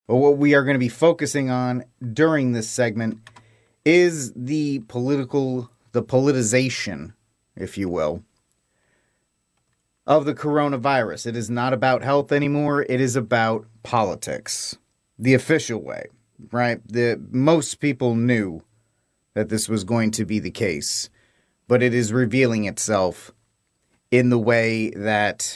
But what we are going to be focusing on during this segment is the politicization, if you will, of the coronavirus. It is not about health anymore. It is about politics. The official way, right? Most people knew that this was going to be the case, but it is revealing itself in the way that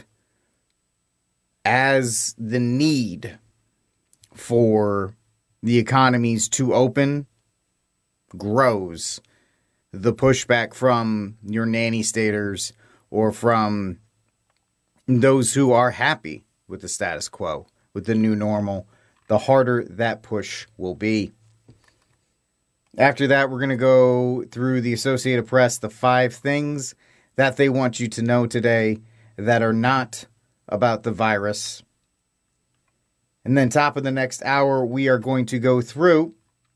as the need for the economies to open grows, the pushback from your nanny staters or from those who are happy with the status quo, with the new normal, the harder that push will be. After that, we're going to go through the Associated Press, the 5 things that they want you to know today that are not about the virus. And then top of the next hour, we are going to go through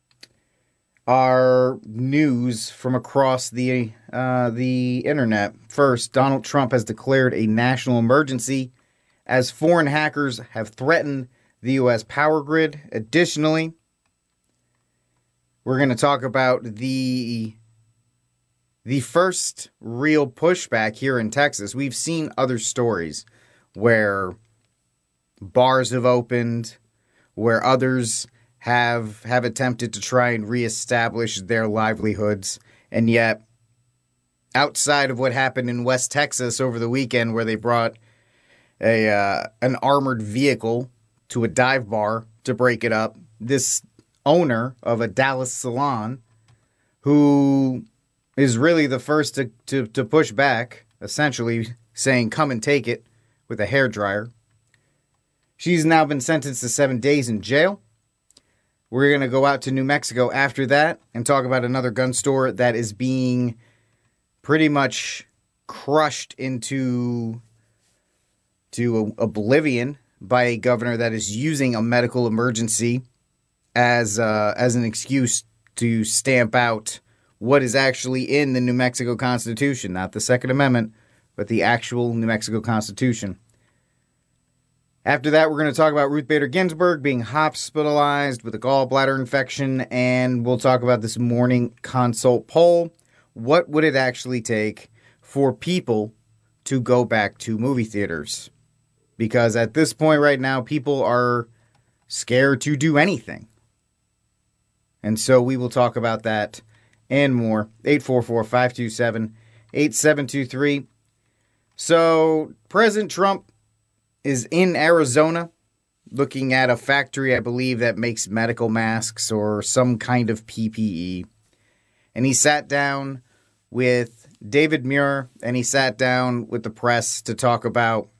our news from across the internet. First, Donald Trump has declared a national emergency as foreign hackers have threatened the U.S. power grid. Additionally, we're going to talk about the first real pushback here in Texas. We've seen other stories where bars have opened, where others have attempted to try and reestablish their livelihoods. And yet, outside of what happened in West Texas over the weekend, where they brought an armored vehicle to a dive bar to break it up, this owner of a Dallas salon, who is really the first to push back, essentially saying, "Come and take it," with a hairdryer. She's now been sentenced to 7 days in jail. We're going to go out to New Mexico after that and talk about another gun store that is being pretty much crushed into oblivion by a governor that is using a medical emergency as an excuse to stamp out what is actually in the New Mexico Constitution, not the Second Amendment, but the actual New Mexico Constitution. After that, we're going to talk about Ruth Bader Ginsburg being hospitalized with a gallbladder infection, and we'll talk about this morning consult poll. What would it actually take for people to go back to movie theaters? Because at this point right now, people are scared to do anything. And so we will talk about that and more. 844-527-8723. So President Trump is in Arizona looking at a factory, I believe, that makes medical masks or some kind of PPE. And he sat down with David Muir and he sat down with the press to talk about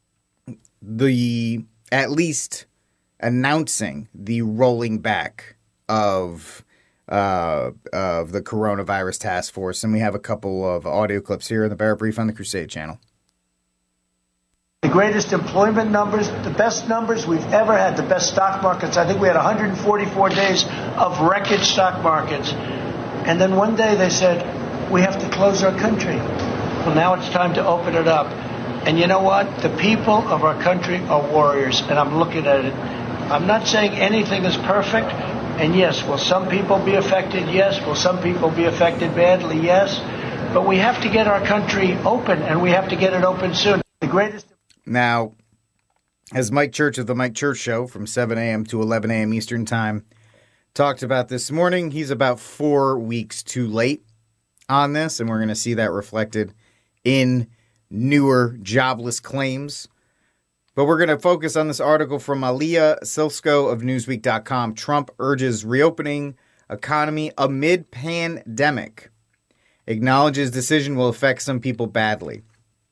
at least announcing the rolling back of the coronavirus task force. And we have a couple of audio clips here in the Barrett Brief on the Crusade channel. The greatest employment numbers, the best numbers we've ever had, the best stock markets. I think we had 144 days of record stock markets. And then one day they said, we have to close our country. Well, now it's time to open it up. And you know what? The people of our country are warriors, and I'm looking at it. I'm not saying anything is perfect. And yes, will some people be affected? Yes. Will some people be affected badly? Yes. But we have to get our country open, and we have to get it open soon. The greatest... Now, as Mike Church of The Mike Church Show from 7 a.m. to 11 a.m. Eastern Time talked about this morning, he's about 4 weeks too late on this, and we're going to see that reflected in newer jobless claims. But we're going to focus on this article from Aliyah Silsko of Newsweek.com. Trump urges reopening economy amid pandemic. Acknowledges decision will affect some people badly.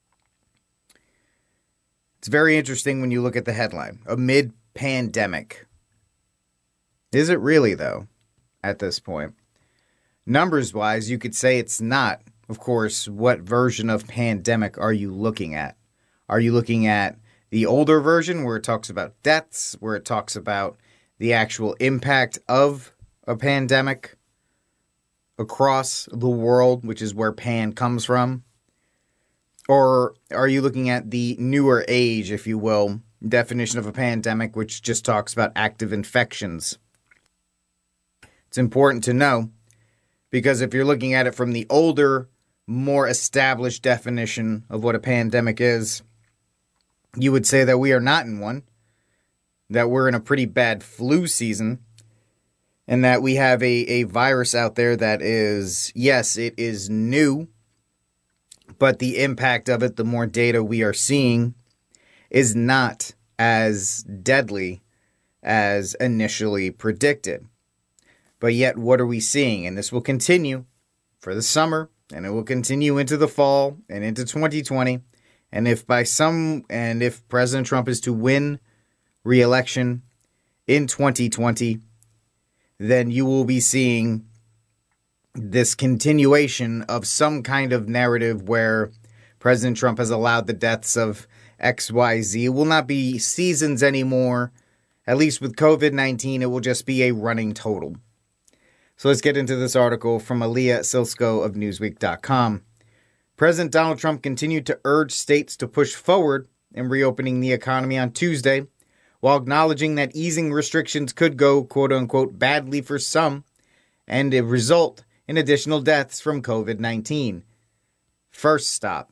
It's very interesting when you look at the headline. Amid pandemic. Is it really, though, at this point? Numbers-wise, you could say it's not. Of course, what version of pandemic are you looking at? Are you looking at the older version where it talks about deaths, where it talks about the actual impact of a pandemic across the world, which is where pan comes from? Or are you looking at the newer age, if you will, definition of a pandemic, which just talks about active infections. It's important to know because if you're looking at it from the older, more established definition of what a pandemic is, you would say that we are not in one, that we're in a pretty bad flu season, and that we have a virus out there that is, yes, it is new, but the impact of it, the more data we are seeing, is not as deadly as initially predicted. But yet, what are we seeing? And this will continue for the summer, and it will continue into the fall and into 2020. And if President Trump is to win re-election in 2020, then you will be seeing this continuation of some kind of narrative where President Trump has allowed the deaths of XYZ. It will not be seasons anymore. At least with COVID-19, it will just be a running total. So let's get into this article from Aaliyah Silsko of Newsweek.com. President Donald Trump continued to urge states to push forward in reopening the economy on Tuesday, while acknowledging that easing restrictions could go, quote-unquote, badly for some, and result in additional deaths from COVID-19. First stop.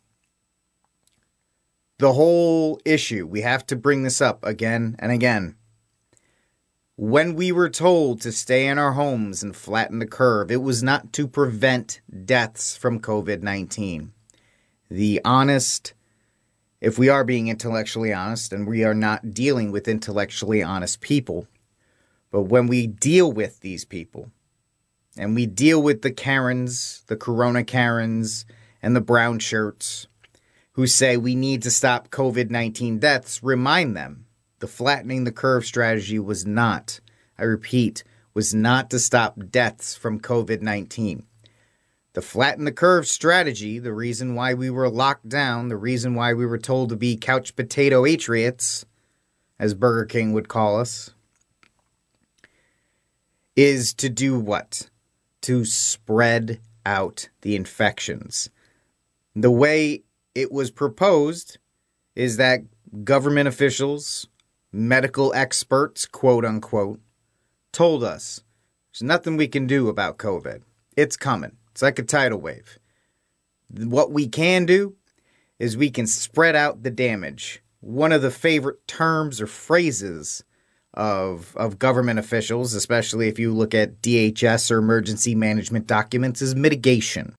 The whole issue, we have to bring this up again and again. When we were told to stay in our homes and flatten the curve, it was not to prevent deaths from COVID-19. If we are being intellectually honest, and we are not dealing with intellectually honest people, but when we deal with these people, and we deal with the Karens, the Corona Karens, and the brown shirts, who say we need to stop COVID-19 deaths, remind them the flattening the curve strategy was not, I repeat, was not to stop deaths from COVID-19. The flatten the curve strategy, the reason why we were locked down, the reason why we were told to be couch potato patriots, as Burger King would call us, is to do what? To spread out the infections. The way it was proposed is that government officials, medical experts, quote unquote, told us there's nothing we can do about COVID. It's coming. It's like a tidal wave. What we can do is we can spread out the damage. One of the favorite terms or phrases of government officials, especially if you look at DHS or emergency management documents, is mitigation.